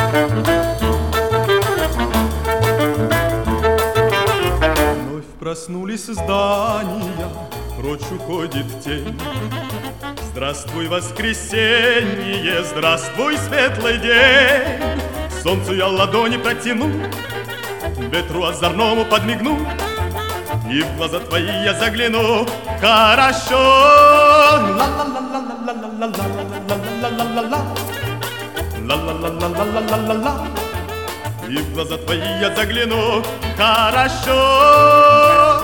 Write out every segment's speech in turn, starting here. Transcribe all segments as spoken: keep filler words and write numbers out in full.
Вновь проснулись здания, прочь уходит тень. Здравствуй, воскресенье, здравствуй, светлый день. Солнцу я ладони протяну, ветру озорному подмигну, и в глаза твои я загляну. Хорошо. Ла-ла-ла-ла-ла-ла-ла-ла-ла-ла-ла-ла-ла-ла-ла-ла. И в глаза твои я загляну. Хорошо.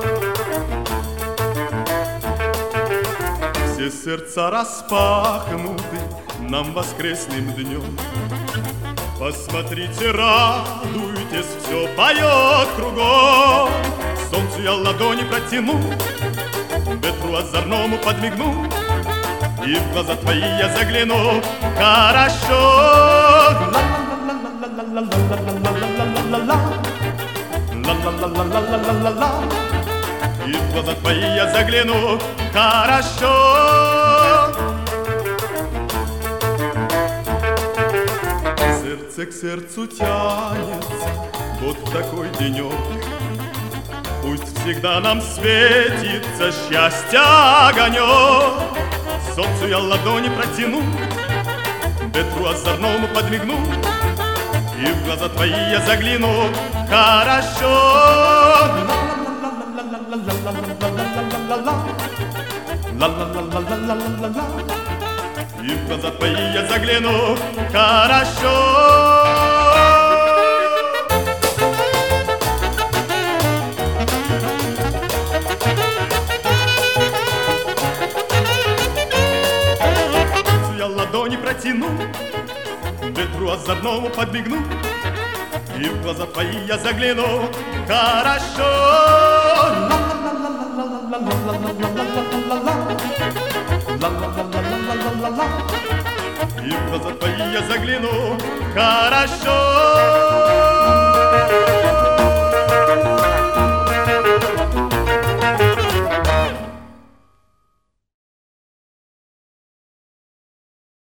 Все сердца распахнуты нам воскресным днем. Посмотрите, радуйтесь, все поет кругом. Солнцу я ладони протяну, ветру озорному подмигну, и в глаза твои я загляну. Хорошо. Ла-ла-ла-ла-ла-ла-ла-ла-ла-ла-ла-ла-ла. И в глаза твои я загляну. Хорошо. Сердце к сердцу тянется вот в такой денек. Пусть всегда нам светится счастье огонек. Солнцу я ладони протяну, ветру озорному подмигну, и в глаза твои я загляну. Хорошо. Ла-ла-ла-ла-ла-ла-ла-ла. И в глаза твои я загляну. Хорошо. Я ладони протяну, ветру озорному подмигну, и в глаза твои я загляну. Хорошо. И в глаза твои я загляну. Хорошо.